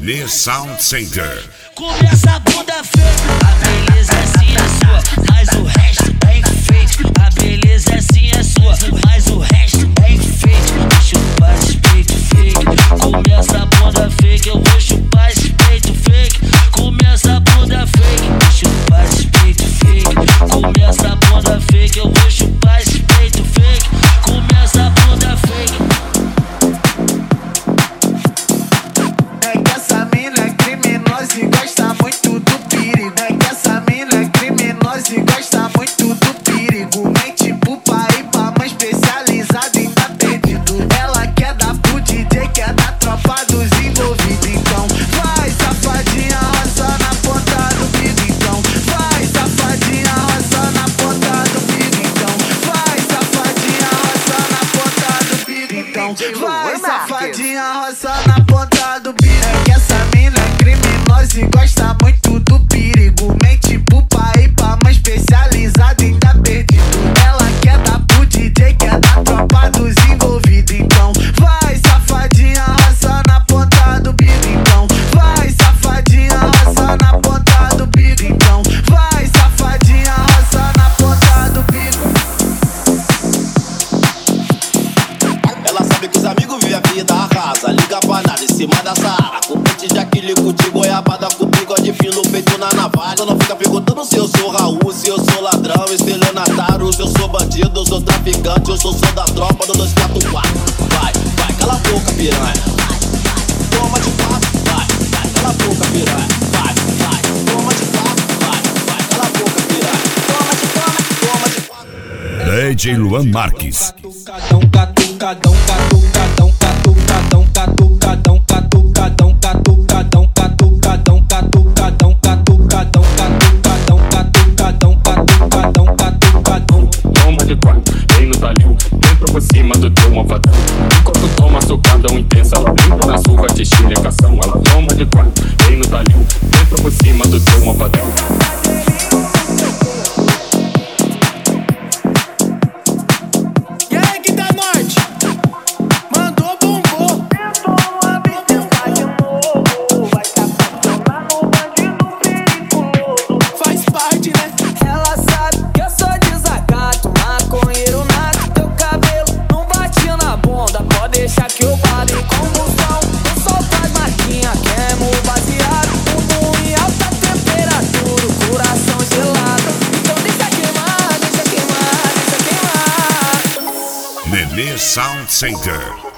Nenê Sound Center. Começa a bunda feia, a beleza é sim é sua, mas o resto é enfeite. A beleza é sim é sua, mas o resto é enfeite. Eu vou chupar esse peito fake. Começa a bunda fake, eu vou chupar esse peito fake. Começa a bunda fake, eu vou chupar esse peito fake. Começa a bunda fake, eu vou chupar esse peito fake. Começa a bunda fake. E gosta muito do perigo. É que essa mina é criminosa e gosta muito do perigo. Mente pro pai e pra mãe especializada em tá perdido. Ela quer dar pro DJ, quer dar tropa dos envolvidos. Então vai, safadinha, roça na ponta do bico. Então vai, safadinha, roça na ponta do bico. Então vai, safadinha, roça na ponta do bico. Então vai, safadinha, roça na ponta do bico. É que essa mina é criminosa e gosta muito do perigo. Mente pro pai e pra mãe especializada em tá perdido. Ela quer dar pro DJ, quer dar tropa dos envolvidos. Então vai, safadinha, roça na ponta do bico. Então vai, safadinha, roça na ponta do bico. Então vai, safadinha, roça na ponta do bico. Ela sabe que os amigos vivem a vida arrasa. Liga pra nada em cima da Sara. Com pente de aquilico de goiabada, com bigode fino feito na navalha. Não fica perguntando se eu sou Raul, se eu sou ladrão, estelionatário, se eu sou bandido, eu sou traficante, eu sou da tropa do 244. Vai, vai, cala a boca, piranha. Toma de quatro, vai, vai, cala a boca, piranha. Vai, vai, toma de quatro, vai, vai, cala a boca, piranha. Toma de quatro. DJ Luan Marques. Toma de quatro, vem no talhão, entra por cima do teu malvadão. Enquanto toma socadão intensa, ela entra na surra de estilecação. Ela toma de quatro, vem no talhão, entra por cima do teu malvadão. Deixa que eu pare combustão. O sol faz marquinha, queimo o baseado. Bumbum em alta temperatura, o coração gelado. Então deixa queimar, deixa queimar, deixa queimar. Nenê Sound Center.